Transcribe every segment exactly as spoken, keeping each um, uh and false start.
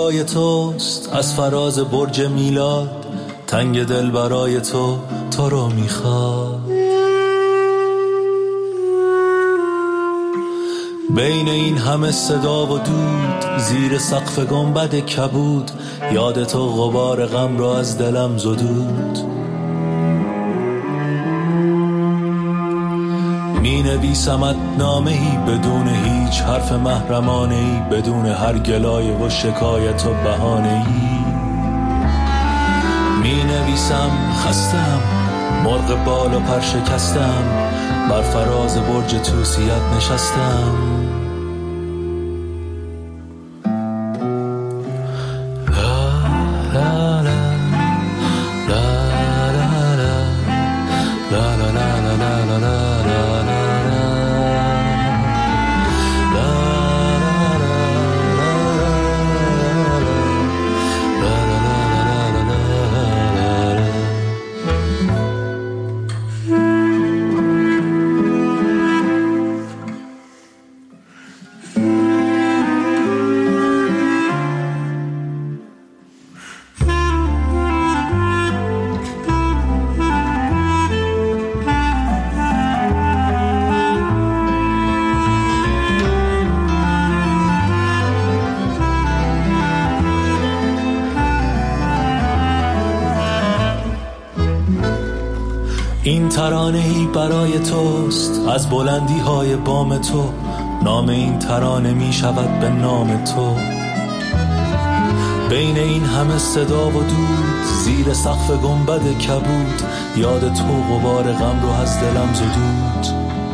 برای توست از فراز برج میلاد، تنگ دل برای تو تو رو میخواد. بین این همه صدا و دود، زیر سقف گنبد کبود، یاد تو غبار غم را از دلم زدود. می نویسمت نامه‌ای بدون هیچ حرف محرمانه‌ای، بدون هر گلایه و شکایت و بهانه‌ای. می نویسم خستم، مرغ بال و پر شکستم، بر فراز برج توسیت نشستم. این ترانه‌ای برای توست از بلندی های بام تو، نام این ترانه می شود به نام تو. بین این همه صدا و دود، زیر سقف گنبد کبود، یاد تو غبار غم رو از دلم زدود.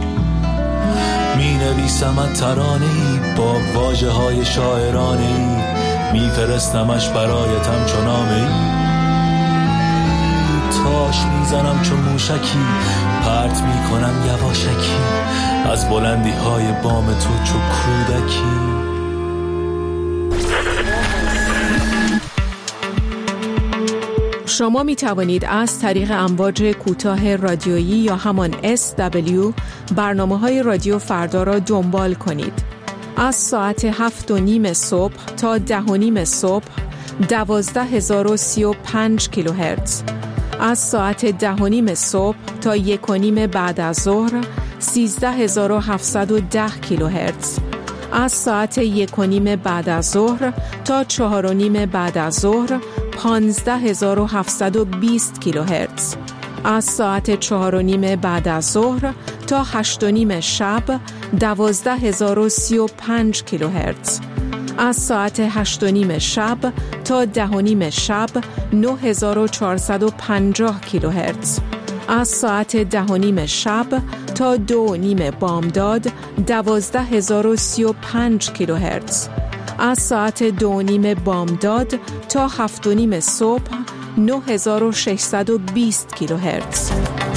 می نویسمت ترانه‌ای با واژه های شاعرانه‌ای، می فرستمش برایتم چو نامه‌ای. تاش میزنم چون موشکی، پرت میکنم یواشکی، از بلندی های بام تو چو کودکی. شما می توانید از طریق امواج کوتاه رادیویی یا همان اس دبلیو برنامه های رادیو فردا را دنبال کنید. از ساعت هفت و نیم صبح تا ده و نیم صبح دوازده هزار و سی و پنج کیلوهرتز، از ساعت ده و نیم صبح تا یک و نیم بعد از ظهر سیزده هزار و هفتصد و ده کیلوهرتز، از ساعت یک و نیم بعد از ظهر تا چهار و نیم بعد از ظهر پانزده هزار و هفتصد و بیست کیلوهرتز، از ساعت چهار و نیم بعد از ظهر تا هشت و نیم شب دوازده هزار و سی و پنج کیلوهرتز، از ساعت هشت و نیم شب تا ده و نیم شب نه هزار و چهارصد و پنجاه کیلوهرتز، از ساعت ده و نیم شب تا دو و نیم بامداد دوازده هزار و سی و پنج کیلوهرتز، از ساعت دو و نیم بامداد تا هفت و نیم صبح نه هزار و ششصد و بیست کیلوهرتز.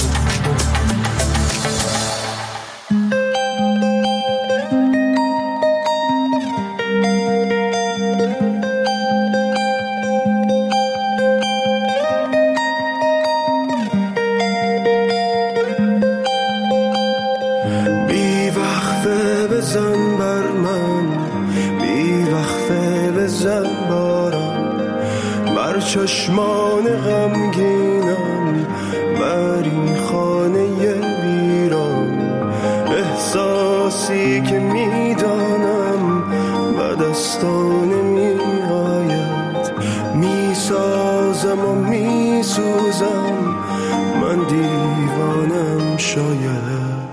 چشمان غمگینم بر این خانه ویران، احساسی که میدانم به دستان می آید، میسازم و میسوزم، من دیوانم شاید.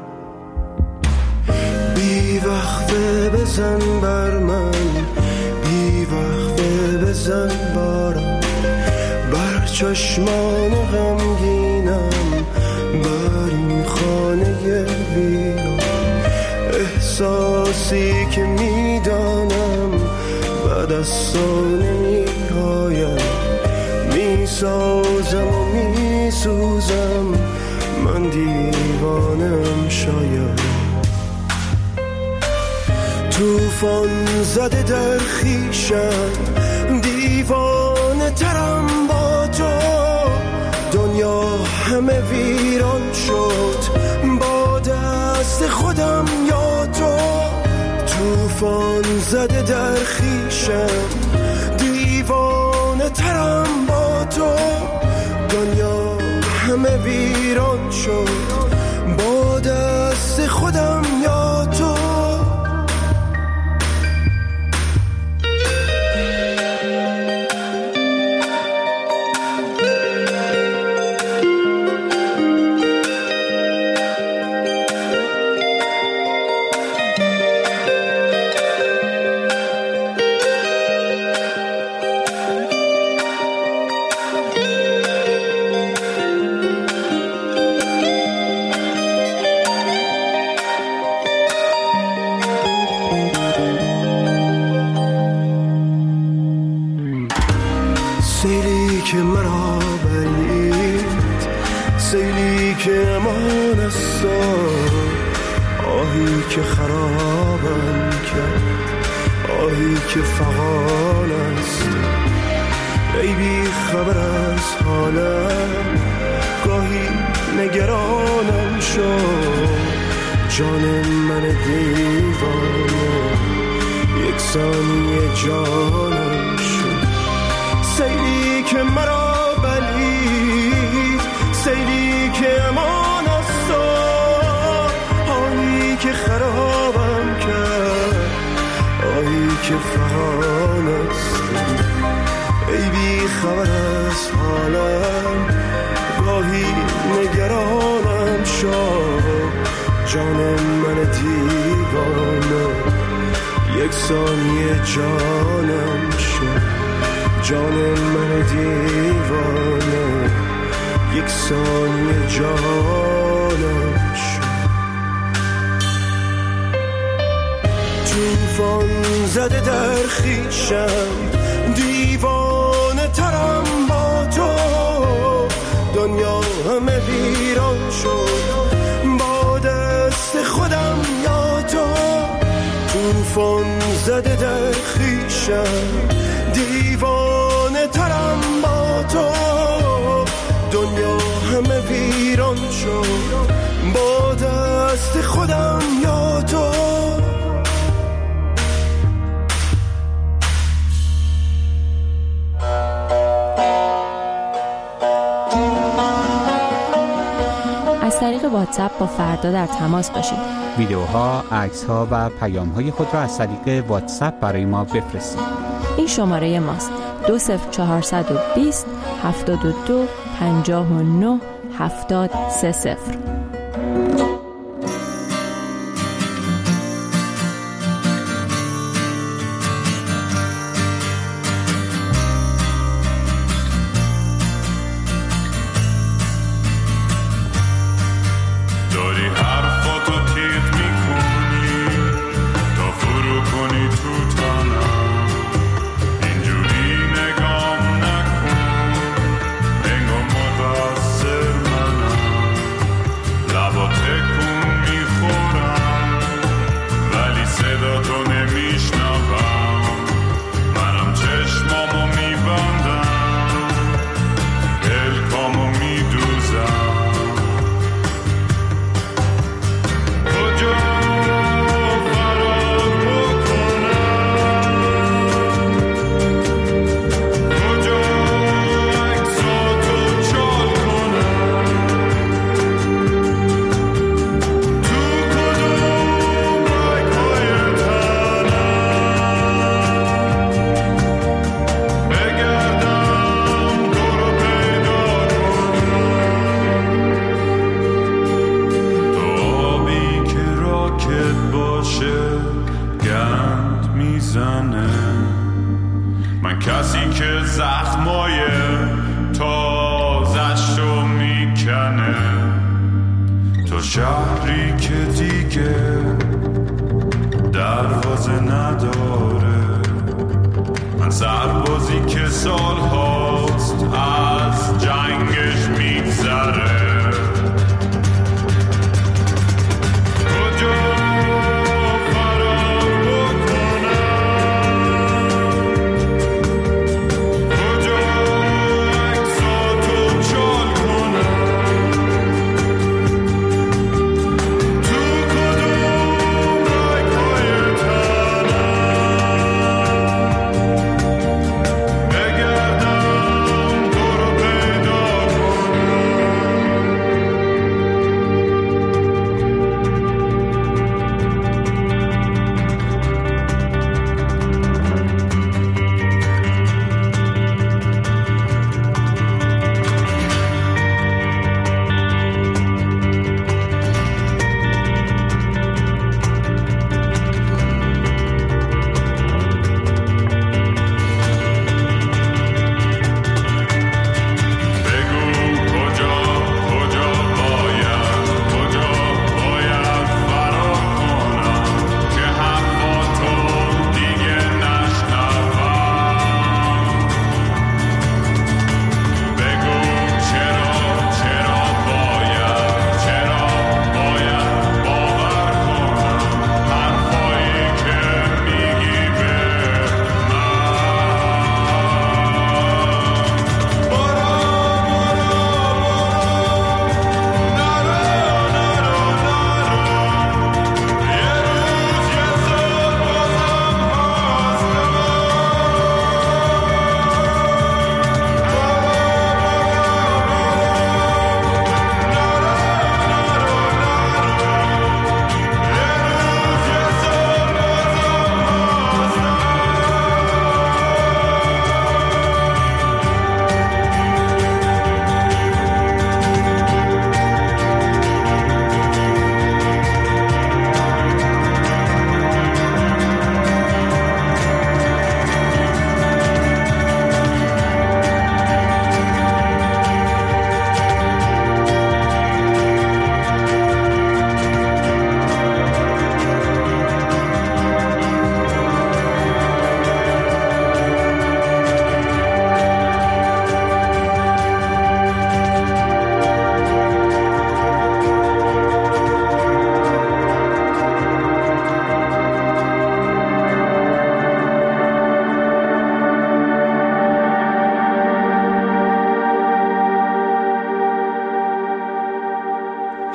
بی وقته بزن بر من، بی وقته بزن بارم، بر چشمان غمگینم بر این خانه ویران، احساسی که میدانم به دستان نمی‌آید، میسازم و میسوزم، من دیوانم شاید. توفان زده در خویشم، دیوانه ترم با تو، دنیا همه ویران شد با دست خودم یا تو. توفان زده در خویشم، دیوانه ترم با تو، دنیا همه ویران شد با دست خودم یا تو. سیلی که مرا بلید، سیلی که امان است، آهی که خرابم کرد، آهی که فغان است. ای بی خبر از حالم، گاهی نگرانم شد، جان من دیوانه یک ثانیه جانم شد. سیلی که مرا بلید، سیلی که امان است، آهی که خرابم کرد، آهی که فغان است. ای بی خبر از حالم، گاهی نگرانم شد، جان من دیوانه یک ثانیه جانم شد، جان من دیوانه یک ثانیه جانم شد. طوفان زده در خویشم، دیوانه ترم با تو، دنیا همه ویران شد با دست خودم یا تو. طوفان زده در خویشم، دیوانه ترم با تو، دنیا همه ویران شد با دست خودم یا تو. از طریق واتساپ با فردا در تماس باشید. ویدیوها، عکس‌ها و پیام‌های خود را از طریق واتساپ برای ما بفرستید. این شماره ماست: دو صفر چهارصد و بیست هفتاد و دو پنجاه و نه هفتاد سه صفر. من کسی که زخمای تازش رو میکنه، تو شهری که دیگه دروازه نداره، من سربازی که سال هاست از جنگش میگذره. بگردم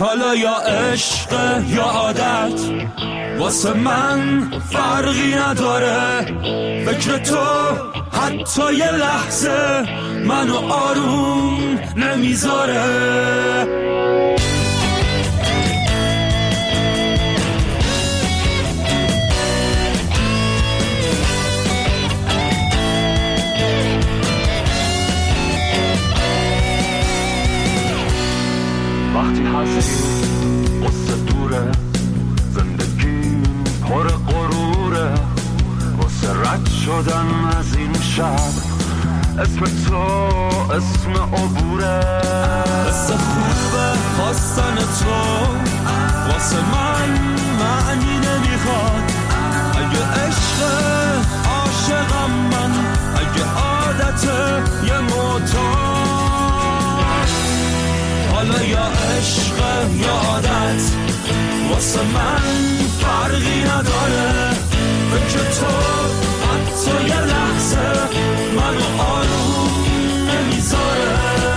حالا یا عشق یا عادت واسه من فرقی نداره. فکر تو حتی یه لحظه منو آروم نمیذاره. وقتی هستی قصه دوره، زندگی پر غروره، واسه رد شدن از این شب اسم تو اسم عبوره. قصه خوبه خواستن تو واسه من معنی نمیخواد. اگه عشق عاشقم من، اگه عادت یه معتاد. حالا یا عشق یا عادت واسه من فرقی نداره. فکر تو حتی یه لحظه منو آروم نمیذاره.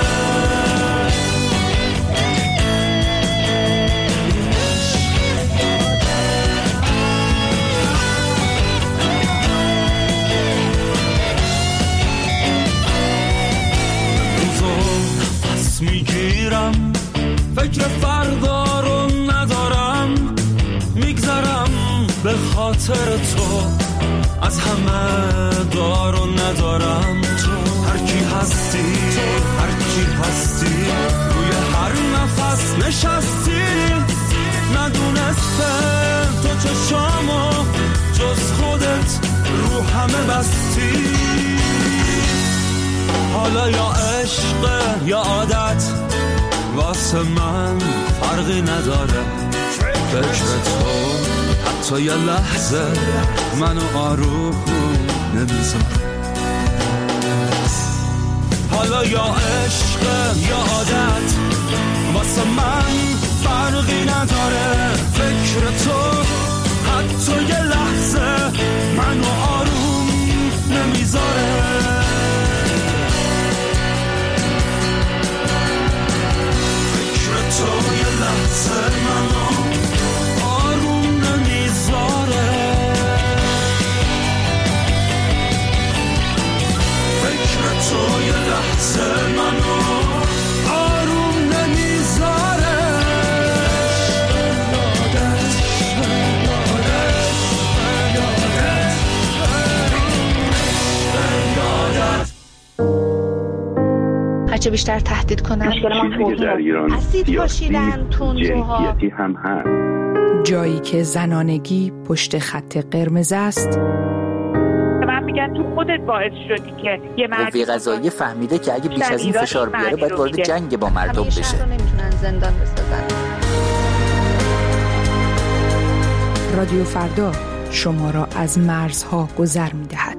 میگیرم فکر فردا رو ندارم، میگذرم به خاطر تو، از همه دارو ندارم. تو هر کی هستی، هر کی هستی، روی هر نفس نشستی. ندونستم تو چشامو جز خودت رو همه بستی. حالا یا عشق یا عادت واسه من فرقی نداره. فکر تو حتی یه لحظه منو آروم نمیذاره. حالا یا عشق یا عادت واسه من فرقی نداره. فکر تو حتی یه لحظه منو آروم نمیذاره. تو یه لحظه منو آروم نمیذاره. فکر تو یه لحظه منو آروم نمیذاره. هرچه بیشتر تهدید کنن مشکل در ایران اسید پاشیدن تندروها هم هست. جایی که زنانگی پشت خط قرمز است. من میگن تو خودت باعث شدی که یه مرد قوه قضاییه فهمیده که اگه بیش از این فشار بیاره باید وارد جنگ با مردم بشه. همیشه رو نمیتونن زندان بسازن. رادیو فردا شما را از مرزها گذر میدهد.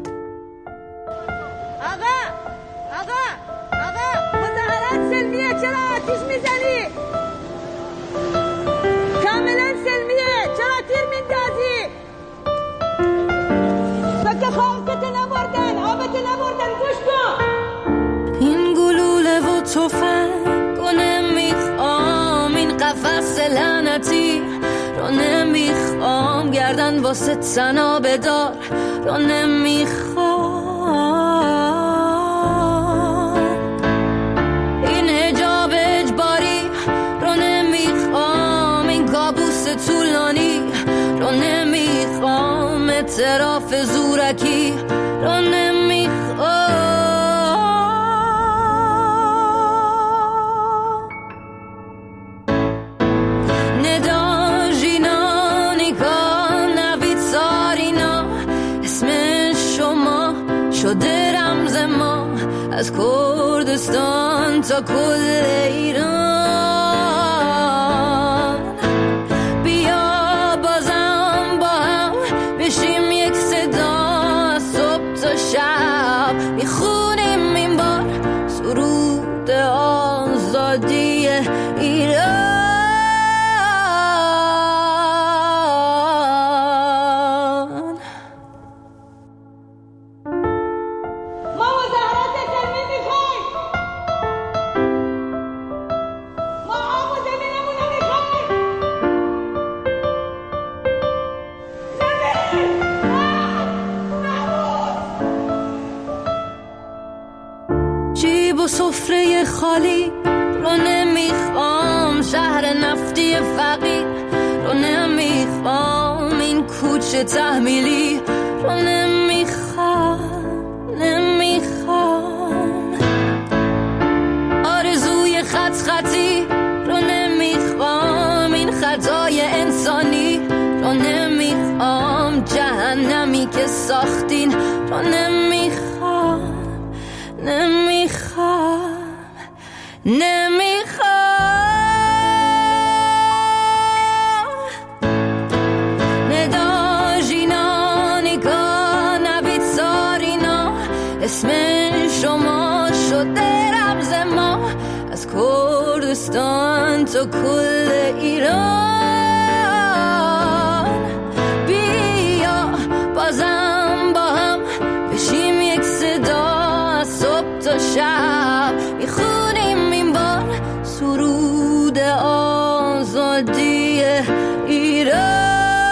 چرا آتیش میزنی؟ کاملا سلمیه، چرا تیر میندازی؟ بگه خاکت نبردن، آبت نبردن، گوش کن. این گلوله و تفنگ رو نمیخوام، این قفس لعنتی رو نمیخوام، گردن واسه تنا بدار رو نمیخوام. طولانی رو نمیخوام، اعتراف زورکی رو نمیخوام. ندا جینا نیکا نوید سارینا، اسم شما شده رمز ما، از کردستان تا کل ایران. میخونیم این بار سرود آزادی ایران. ما مظاهرات سلمی میخوایم، ما خالی رو نمیخوام، شهر نفتی فقیر رو نمیخوام، این کوچه تحمیلی رو نمیخوام نمیخوام، آرزوی خط خطی رو نمیخوام، این خطای انسانی رو نمیخوام، جهنمی که ساختین رو نمیخوام نمیخوام نمیخوام. اسم شما شده رمز ما، از کردستان تا کل ایران. بیا بازم با هم بشیم یک صدا، از صبح تا شب میخونیم این بار سرود آزادی ایران.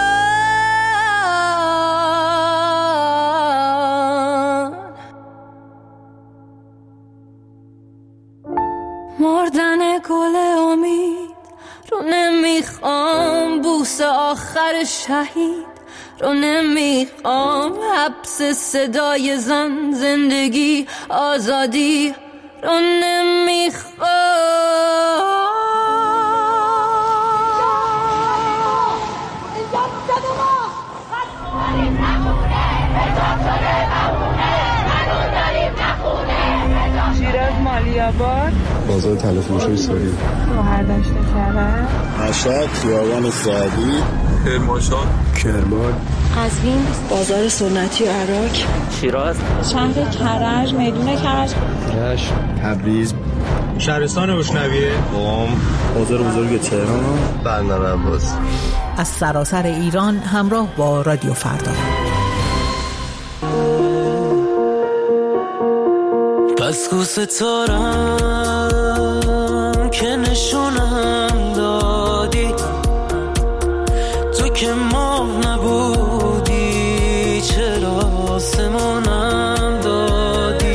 مردن گل امید رو نمیخوام، بوس آخر شهید رو نمیخوام، حبس صدای زن، زندگی آزادی رو نمیخوام. شیراز مالیاباد، بازار تلفروشی ساری، شهردشت کرد، مشهد، خیابان سعدی، کرمانشاه، کرمان، قزوین، بازار سنتی عراق، شیراز، شهر کرج، میدون کرج، رشت، تبریز، شهرستان روشنویه، قم، بازار بزرگ تهران، بندر عباس. از سراسر ایران همراه با رادیو فردا. پس کو ستارم که نشونم دادی، تو که ماه نبودی چرا آسمونم دادی.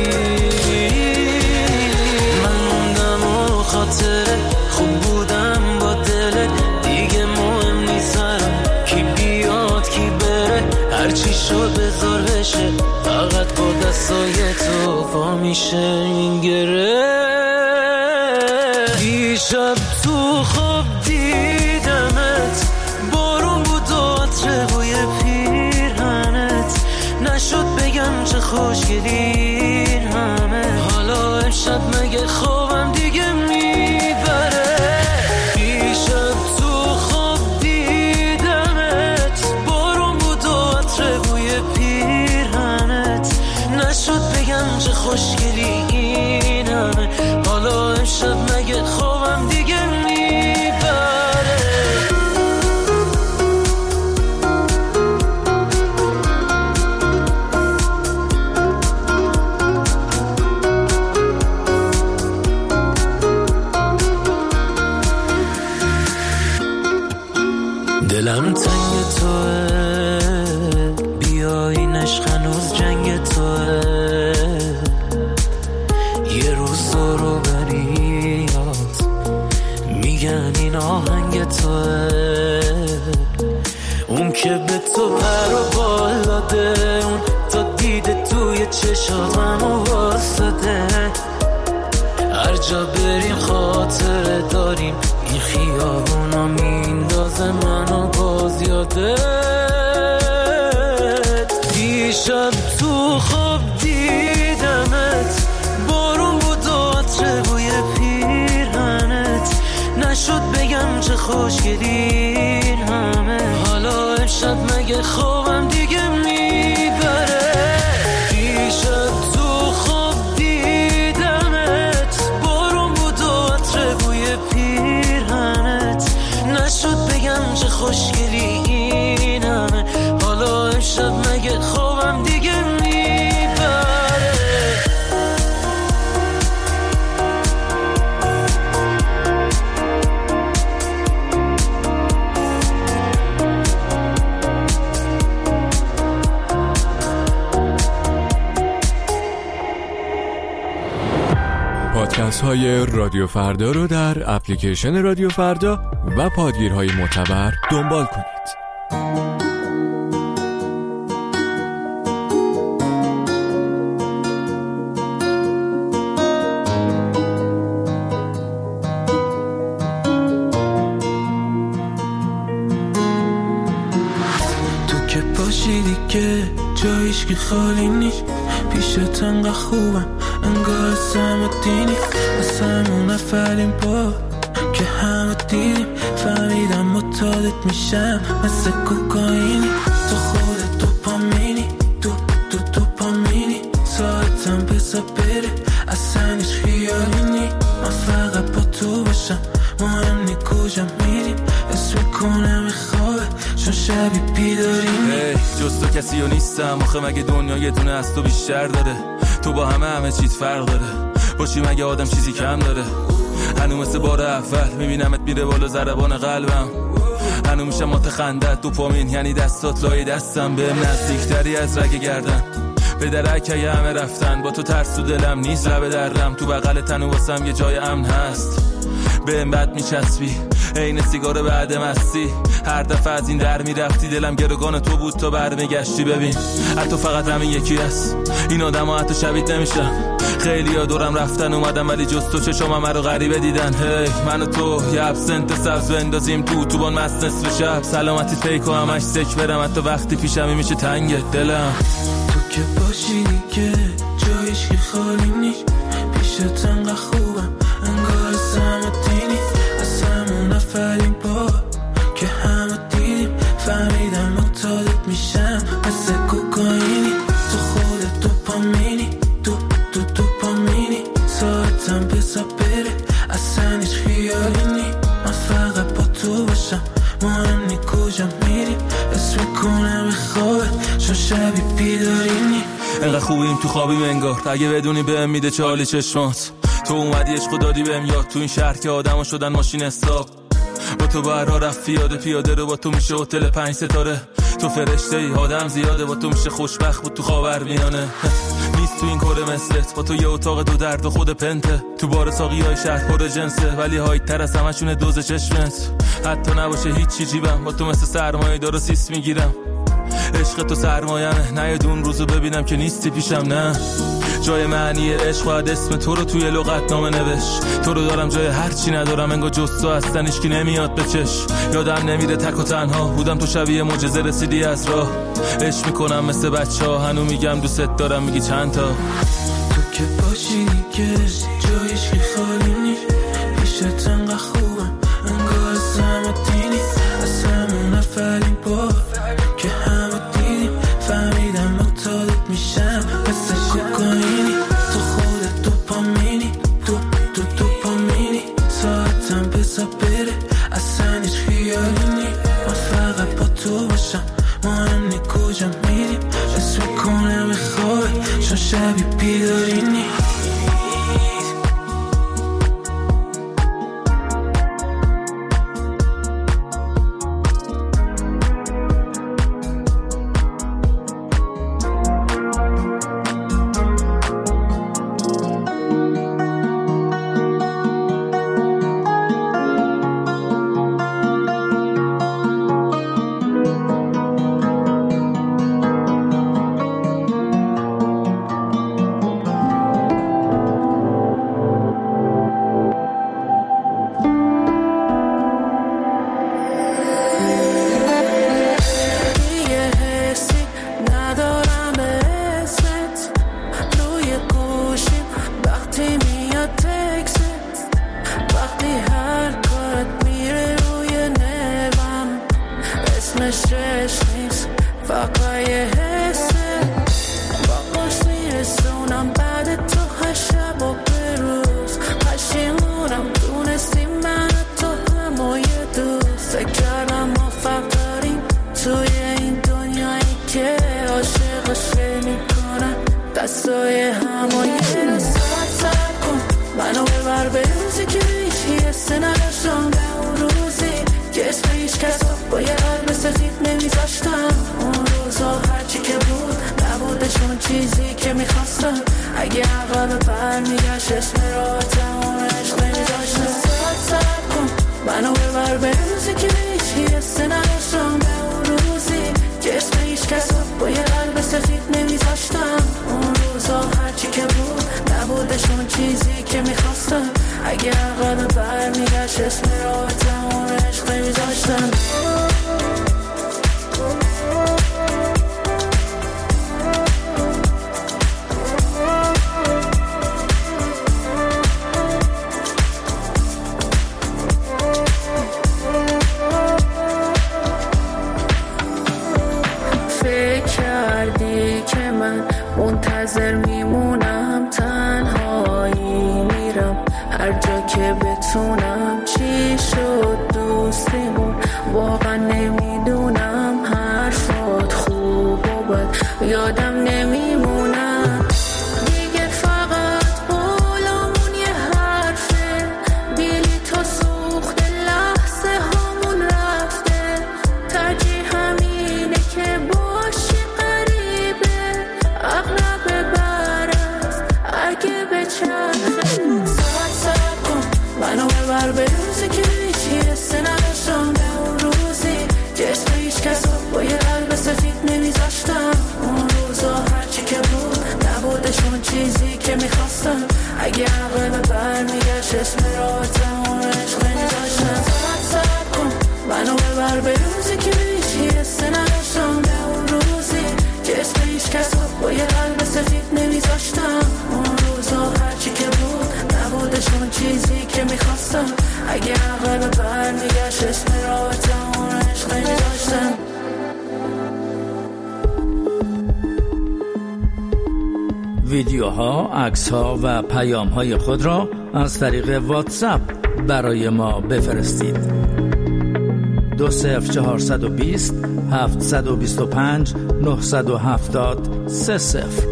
من موندم و خاطره خوب بودم با دلت، دیگه مهم نیست سرم کی بیاد کی بره، هرچی شد بذار بشه، فقط با دستای تو وا میشه این گره. دیشب تو خواب دیدمت، بارون بود و عطر بوی پیرهنت، نشد بگم چه خوشگلی همه، حالا امشب مگه خوابم دیگه میبره. دیشب تو خواب دیدمت، بارون بود و عطر بوی پیرهنت، نشد بگم چه خوشگلی این همه، حالا امشب مگه خوابم دیگه میبره. دلم تنگ توه، بیای نشق هنوز جنگ توه، یه روز رو بریاد میگن این آهنگ توه، اون که به تو پر و بال داده، اون تا دیده توی چشاتم و واسده، هر جا بریم خاطره داریم، این خیابونا میندازه منو باز یادت. دیشب تو خواب دیدمت، بارون بود و عطر بوی پیرهنت، نشد بگم چه خوشگلی همه، حالا امشب مگه خوابم دیگه میبره. دیشب تو خواب دیدمت، بارون بود و عطر بوی پیرهنت، نشد بگم چه خوشگلی این همه، حالا امشب مگه خوابم دیگه میبره. پادکست های رادیو فردا رو در اپلیکیشن رادیو فردا و پادگیرهای معتبر دنبال کنید. تو که باشیدی که جایش که خالی نیست، پیشت انقدر خوبم انگار سم دینی، از همون اولین بار که همه دیدیم فهمیدم متعادت میشم مثل کوکائینی. تو خودت دوپامینی، تو تو دوپامینی، ساعتم بزا بره اصلا هیچ خیالی نی. من فقط با تو باشم مهم نی کجا میریم، اسم میکنم خوابه چون شبی بیدارینی. hey, جز تو کسی رو نیستم آخه مگه دنیا یه دونه از تو بیشتر داره؟ تو با همه همه چیز فرق داره، باشی مگه آدم چیزی کم داره؟ هنو مثل بار اول میبینمت میره بالا ضربان قلبم، هنو میشم مات خندت دوپامین یعنی دستات لای دستم، بهم نزدیکتری از رگ گردن به درک اگه همه رفتن، با تو ترس و دلم نیست لب درم، تو بغل تنو واسم یه جای امن هست، بهم بد میچسبی عین سیگار بعد مستی، هر دفعه از این در میرفتی دلم گروگان تو بود تا برمیگشتی. ببین حتی فقط همین یکی هست، این آدم ها حتی شبیت نمیشم، خیلی ها دورم رفتن اومدم ولی جز تو چشم همه رو غریبه دیدن. هی hey, من و تو یه ابسنت سبز بندازیم تو تو بان مست نصف شب، سلامتی فیک و همش سک برم حتی وقتی پیشمی میشه تنگ دلم. تو که باشیدی که جایش که خالی نیست، پیشت انقدر خوبم انگار سمتینی، از همون اولین بار که همه دیدیم فهمیدم متعادت میشم مثل کوکائینی. تو خودت دوپامینی، تو تو دوپامینی، ساعتم بزا بره اصلا هیچ خیالی نی. من فقط با تو باشم مهم نی کجا میریم، اسم میکنم خوابه چون شبی بیدارینی. انقدر خوبیم تو خوابیم انگار، اگه بدونی بهم میده چالی چشمات، تو اومدی عشق دادی بهم یاد، تو این شهر که آدمو شدن ماشین استاپ، با تو برا رفت پیاده پیاده رو با تو میشه هتل پنج ستاره، تو فرشته ای آدم زیاده با تو میشه خوشبخت بود تو خاورمیانه، نیست تو این کره مثلت، با تو یه اتاق دو درد و خود پنته، تو بار ساقی های شهر پر جنسه ولی هایت تر از همشونه دوز چشمت، حتی نباشه هیچی جیبم با تو مثل سرمایه دار سیس میگیرم، عشق تو سرمایمه نه یه دون روزو ببینم که نیستی پیشم، نه جای معنی عشق باید اسم تو رو توی لغت نامه نوشت، تو رو دارم جای هر چی ندارم انگار جز تو هستن هیچکی نمیاد به چش، یادم نمیره تک و تنها بودم تو شبیه معجزه رسیدی از راه، عشق میکنم مثل بچه ها هنو میگم دوست دارم میگی چند تا. تو که باشیدی که جایش که خالی نیست، پیشت انقدر خوبم انگار سمتینی، از همون اولین بار که همه دیدیم فهمیدم متعادت میشم مثل کوکائینی. تو خودت دوپامینی، تو تو دوپامینی، ساعتم بزا بره اصلا هیچ خیالی نی. من فقط با تو باشم مهم نی کجا میریم، اسم میکنم خوابه چون شبی بیدارینی. با یه قلب سفید نمیذاشتم اون روزا هرچی که بود نبوده چون اون چیزی که میخواستم. اگه عقب برمیگشت اسم را تمام عشق نمیذاشتم. ساعت سب کن منو ببر به روزی که هیچی حس نداشتم، به اون روزی که اسم هیچ کس با یه قلب سفید نمیذاشتم. اون روزا هرچی که بود نبودش اون چیزی که میخواستم. اگه عقب برمیگشت اسم را تمام عشق نمیذاشتم. منتظر میمونم تنهایی میرم هر جا که بتونم. چی شد دوستیمون واقعا نمیدونم. حرفات خوب و بد یادم نمیمونم. دیگه فقط قولمون یه حرفه، بیلی تا سوخت لحظه هامون رفته. ترجیح همینه که باشی قریبه، اغلب برست اگه بچرخه. ساعت سب کن منو ببر به روزی که هیچی حس نداشتم، به اون روزی که اسم هیچ کس با یه قلب سفید نمیذاشتم. اون روزا هرچی که بود نبودش اون چیزی که میخواستم. اگه عقل برمیگشت اسم را تمام عشق نمیذاشتم. ساعت سب کن منو ببر به روزی که هیچی حس نداشتم، به اون روزی که اسم هیچ کس با یه قلب سفید نمیذاشتم. اون روزا هرچی که بود نبودش اون چیزی که میخواستم. اگه عقل برمیگشت اسم را تمام عشق نمیذاشتم. ویدیوها، عکس‌ها و پیام‌های خود را از طریق واتساپ برای ما بفرستید. دو صفر چهارصد و بیست هفتصد و بیست و پنج نهصد و هفتاد سه صفر.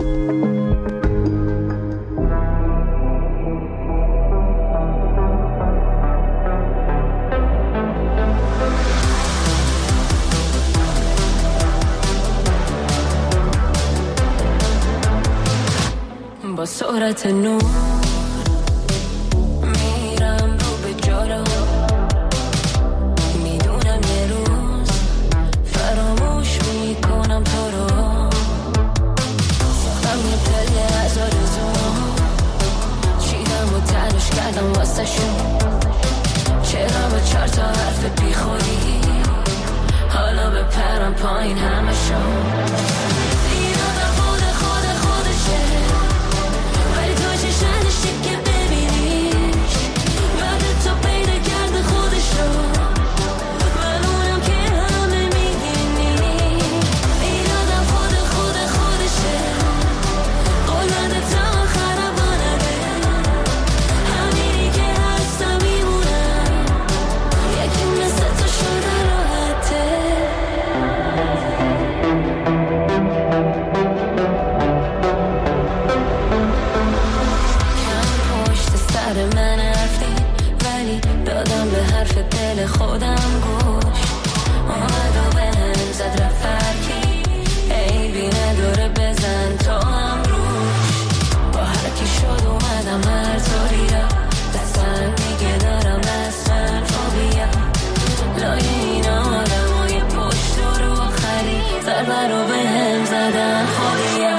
با سرعت نور میرم رو به جلو، میدونم یه روز فراموش میکنم تو رو. ساختم یه پله از آرزو، چیدم و تلاش کردم واسه شون. چرا با چهار تا حرف بی خودی حالا بپرم پایین همه شون. خودم گوش اومد و بهم زد رفرکی، ای بی نداره بزن تو هم روش. با هرکی شد اومدم هر طوری را دستم میگه دارم دستم فوبیا. لای این آدم های پشت رو آخری ضربه رو بهم زدن خودیا.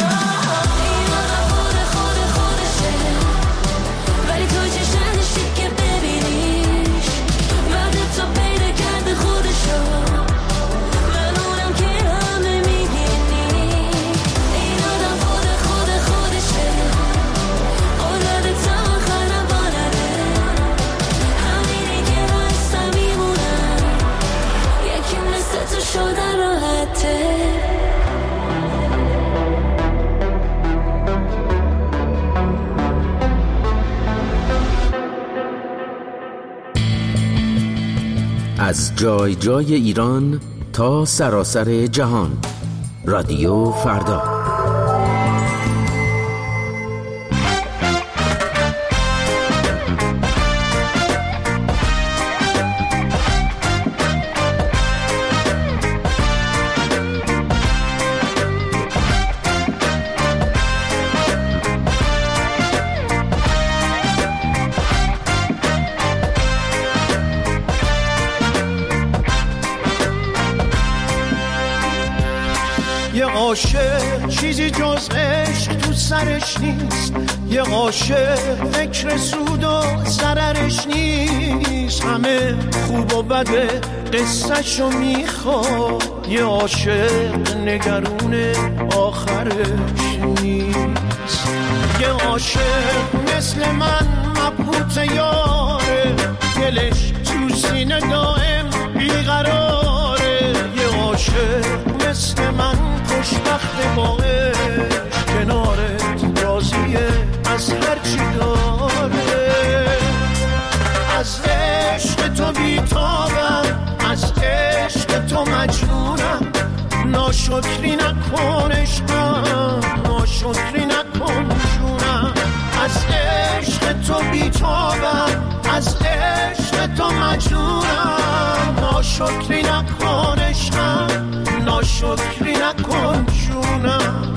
از جای جای ایران تا سراسر جهان، رادیو فردا. یه عاشق چیزی جز عشق تو سرش نیست، یه عاشق فکر سود و ضررش نیست، همه خوب و بده قصه‌شو میخواد، یه عاشق نگرون آخرش نیست. یه عاشق مثل من مبهوت یاره، دلش تو سینه دائم بیقراره، یه عاشق مثل من خوشبخت با عشق، کنارت راضیه از هرچی داره. از عشق تو بیتابم، از عشق تو مجنونم، ناشکری نکن عشقم، ناشکری نکن جونم. از عشق تو بیتابم، از عشق تو مجنونم، ناشکری نکن عشقم، ناشکری نکن جونم.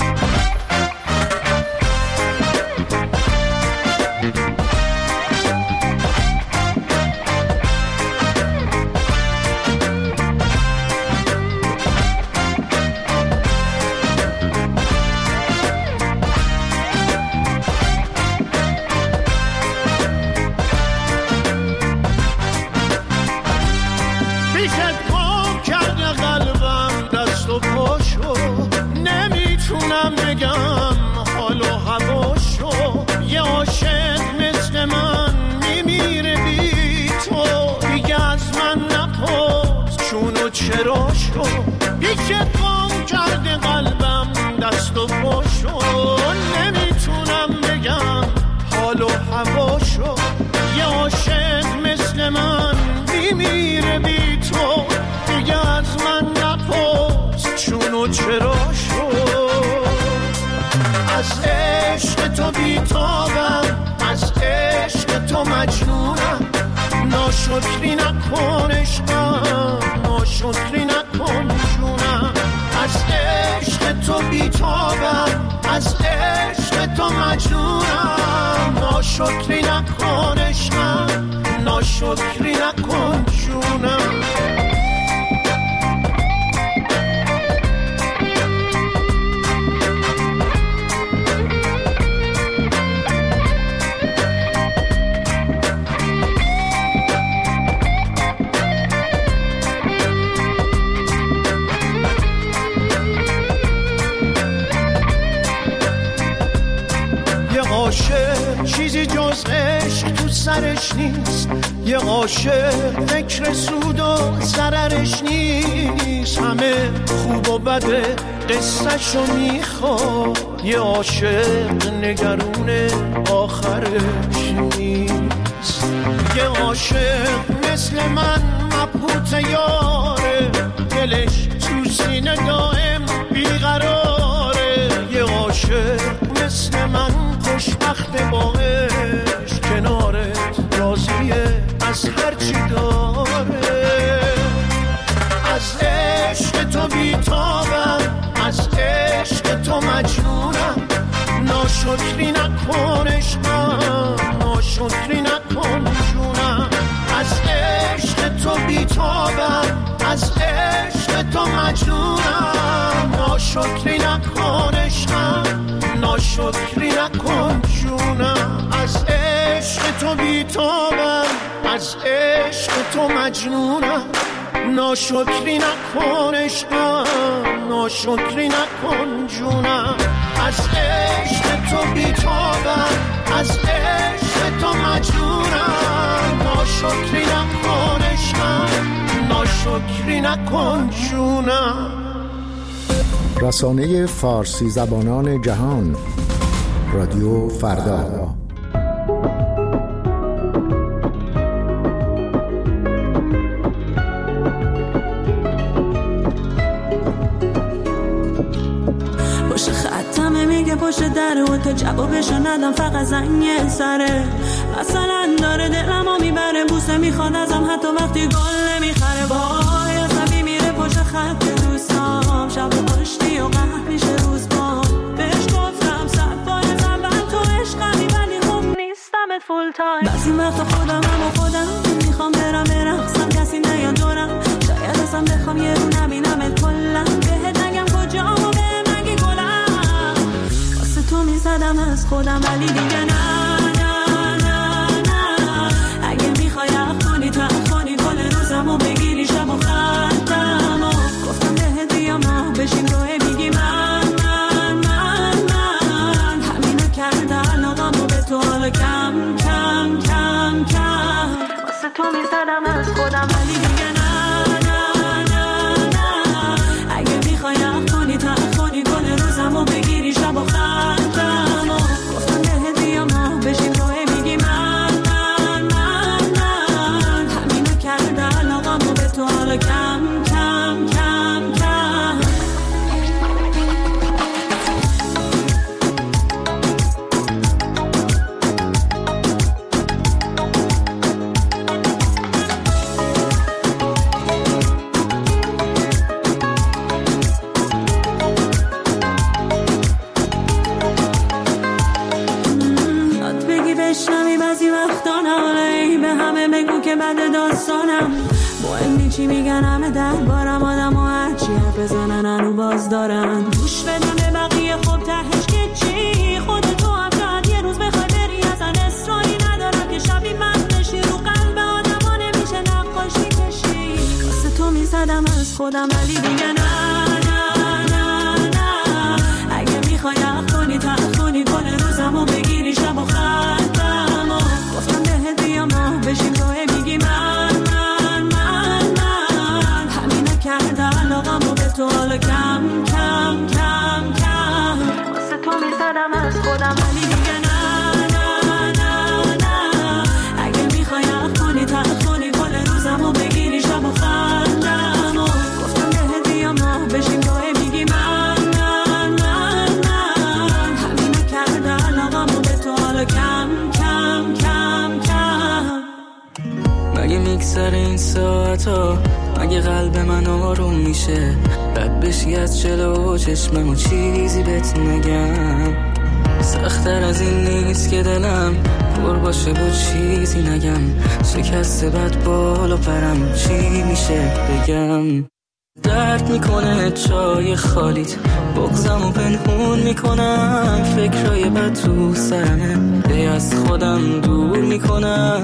نمیتونم بگم حال و هواشو، یه عاشق مثل من میمیره بی تو، دیگه از من نپرس چون و چراشو، بیشه گم کرده قلبم دست و پاشو. نمیتونم بگم حال و هواشو، یه عاشق مثل من میمیره بی تو، دیگه از من نپرس چون و چراشو. از عشق تو بیتابم، از عشق تو مجنونم، ناشکری نکن عشقم، ناشکری نکن جونم. از عشق تو بیتابم، از عشق تو مجنونم، ناشکری نکن عشقم، ناشکری نکن جونم. عاشق چیزی جز عشق تو سرش نیست، یه عاشق فکر سود و ضررش نیست، همه خوب و بده قصه‌شو میخواد، یه عاشق نگرون آخرش نیست. یه عاشق مثل من مبهوت یاره، دلش تو سینه دائم بیقراره، یه عاشق مثل من خوشبخت با عشق، کنارت راضیه از هرچی داره. از عشق تو بیتابم، از عشق تو مجنونم، ناشکری نکن عشقم، ناشکری نکن جونم. از عشق تو بیتابم، از عشق تو مجنونم، ناشکری نکن عشقم، ناشکری نکن جونم. از عشق تو بیتابم، از عشق تو مجنونم، ناشکری نکن عشقم، ناشکری نکن جونم. از عشق تو بیتابم، از عشق تو مجنونم، ناشکری نکن عشقم، ناشکری نکن جونم. رسانه فارسی زبانان جهان، رادیو فردا. پشت خطمه میگه پشت دره و تا جوابشو ندم فقط زنگ سره، مثلا داره دلمو میبره، بوسه میخواد ازم حتی وقتی گل نمیخره. وای عصبی میره پشت خط دوستام، شب پشتی و قهر میشه روز با بهش گفتم صد بار زبن تو عشقمی ولی خوب نیستمت فول تایم. بعضی وقتا خودم هم و خودم میخوام برم برقصم کسی نیاد دورم، شاید اصلا بخوام یه رو نبینمت کلم، بهت نگم کجا و خودم ولی دیگه نه نه نه نه. اگه میخوای اخونی تا اخونی کل روزمو بگیری شب و خطم و گفتم بهت بیام ماه بشیم روی میگی من من من من همینو کرده علاقمو به تو حالا کم کم کم کم واسه تو میزدم از خودم ولی دیگه نه نه نه نه. اگه میخوای اخونی تا اخونی کل روزمو بگیری شب و خطم و گفتم بهت بیام ماه بشیم روی میگی من من من من همینو کرده علاقمو به تو حالا کم کم کم کم. یاد بگی بشنمی بعضی وقتا ناله به همه بگو که بد داستانم مهم چی میگن همه در بارم آدم و هرچی حرف بزنن هنو باز دارن گوش بدم به بقیه خب تهش که چی خودتو هم شاید یه روز بخوای بری اصلا اصراری ندارم که شبی من بشی رو قلب آدم ها نمیشه نقاشی کشی واسه تو میزدم از خودم ولی دیگه نه نه نه نه. اگه میخوای اخونی تا اخونی کل روزمو بگیری شب و خطم و گفتم بهت بیام ماه بشیم روی میگی من من من من همینو کرده علاقمو به تو حالا کم کم کم کم واسه تو میزدم از خودم ولی دیگه نه نه نه نه. اگه میخوای اخونی تا اخونی کل روزمو بگیری شب و خطم و گفتم بهت بیام ماه بشیم روی میگی من من من من همینو کرده علاقمو به تو حالا کم کم کم کم. مگه میگذره این ساعتا مگه قلب من آروم میشه رد بشی از جلو چشمم و چیزی بهت نگم سخت‌تر از این نیست که دلم پر باشه و چیزی نگم شکسته بد بالا پرم چی میشه بگم درد میکنه چای خالیت بغضم و پنهون میکنم فکرای بد تو سرمه دی از خودم دور میکنم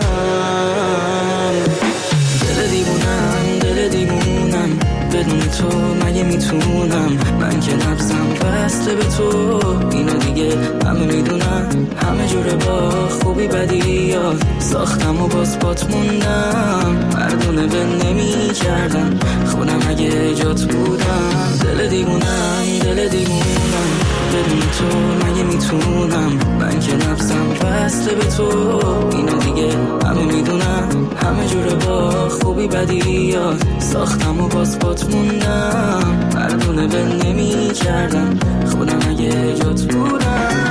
دل دیوونم دل دیوونم بدون تو مگه میتونم من که نبضم بسته به تو اینو دیگه همه میدونم همه جوره با خوبی بدی یاد ساختم و باز پات موندم مردونه به نمی کردم خودم اگه جات بودم دل دیوونم دل دیوونم بدون تو مگه میتونم من که نبضم بسته به تو اینو دیگه همه میدونم همه جوره با خوبی بدی یاد ساختم و باز پات موندم مردونه به نمی کردم خودم اگه جات بودم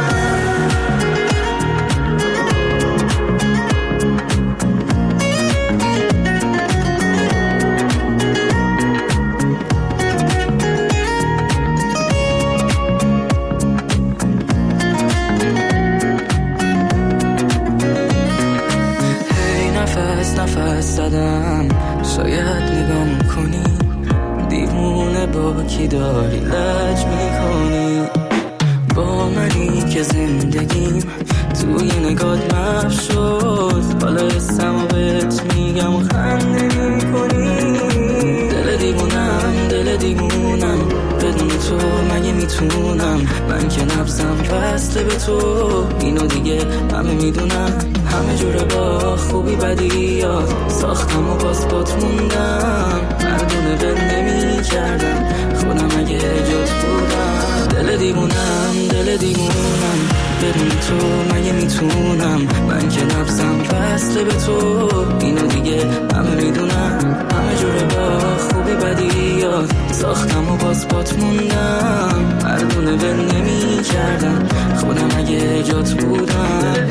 نفس زدم شاید نگام کنی دیوونه با کی داری لج میکنی با منی که زندگیم توی نگات محو شد حالا اسم و بهت میگم و خنده میکنی دل دیوونم دل دیوونم بدون تو مگه میتونم من که نبضم بسته به تو اینو دیگه همه میدونم همه جوره با خوبی بدی یاد ساختم و باز پات موندم مردونه به نمی کردم خودم اگه جات بودم دل دیوونم دل دیوونم بدون تو مگه میتونم من که نبضم بسته به تو اینو دیگه همه میدونم همه جوره با خوبی بدی یاد ساختم و باز پات موندم مردونه به نمی کردم خودم اگه جات بودم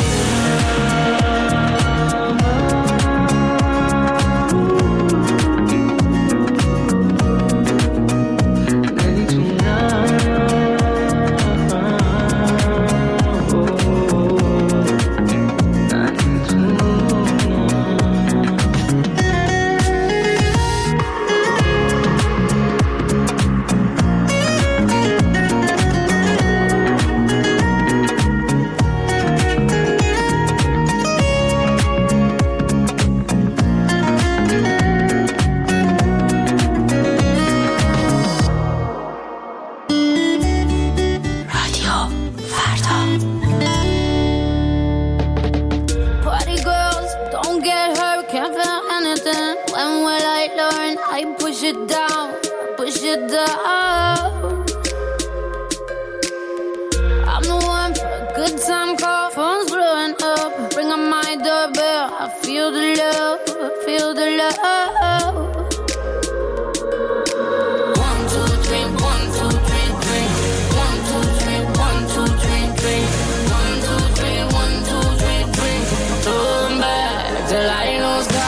push it down. I'm the one for a good time call, phone's blowing up. Ring on my doorbell, I feel the love, I feel the love. One, two, three, one, two, three, three. One, two, three, one, two, three, three. One, two, three, one, two, three, three. Turn back till I know sky.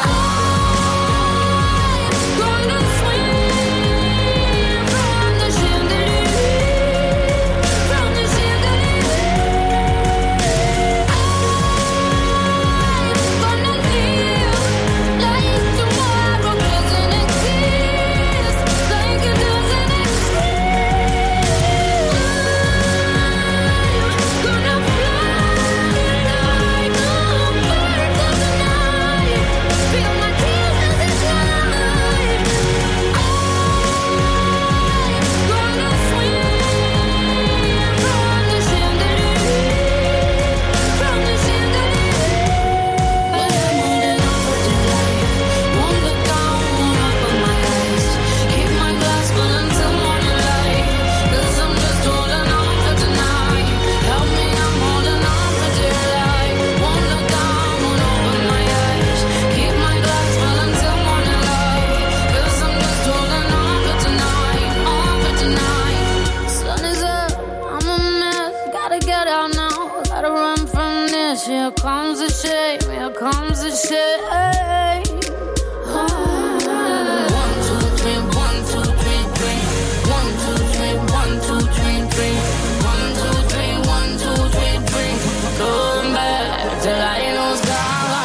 Here comes the shame, here comes the shame. Oh. One, two, three, one, two, three, three. One, two, three, one, two, three, three. One, two, three, one, two, three, three. Come back till I know sky.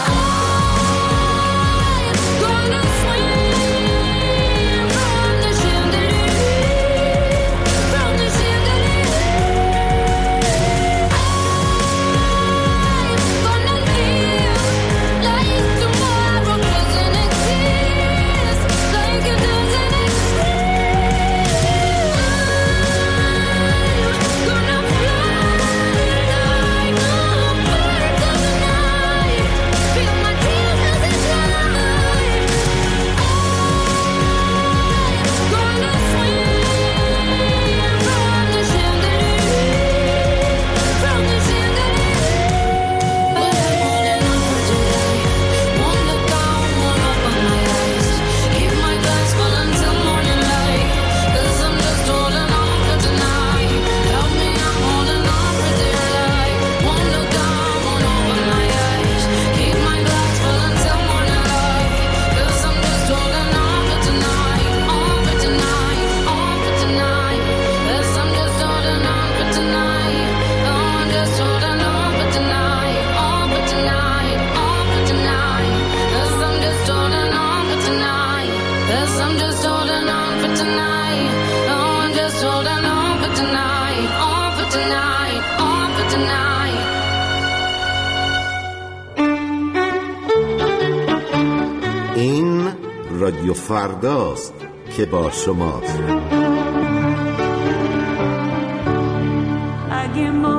این رادیو فرداست که با شماست. اگه ما